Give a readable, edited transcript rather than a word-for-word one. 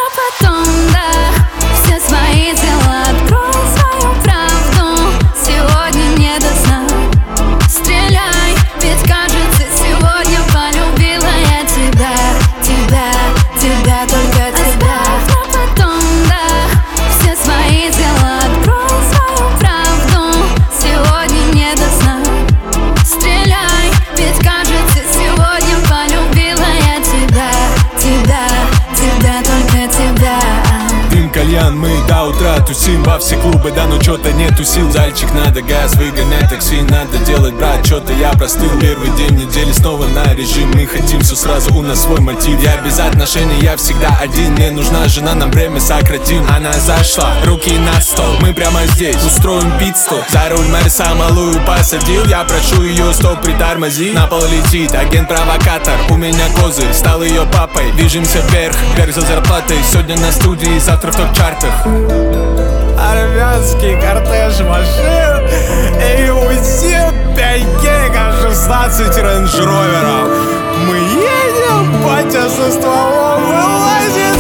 завтра потом, да. Все свои дела, открой свою правду. Сегодня не до сна. Стреляй, ведь кажется, сегодня полюбила я тебя. Тебя, тебя, только тебя. Завтра потом, да. Все свои дела, открой свою правду. Сегодня не до сна. Стреляй, ведь кажется, сегодня полюбила я тебя. Тебя, тебя, только тебя. Дым, кальян, мы до утра тусим во все клубы, да, но чё-то нету сил. Зальчик, надо газ, выгонять такси, надо делать, брат, чё-то я простыл. Первый день недели снова на режим, мы хотим все сразу, у нас свой мотив. Я без отношений, я всегда один, мне нужна жена, нам время сократим. Она зашла, руки на стол, мы прямо здесь устроим пит-стоп. За руль Мерса малую посадил, я прошу ее, стоп, притормози. На пол летит агент-провокатор, у меня козырь, стал ее папой. Движемся вверх, вверх за зарплатой, сегодня на студии, завтра в топ-чартах. Армянский кортеж машин и УЗИ 5 гега, 16 рейндж-роверов. Мы едем, батя со стволом вылазит.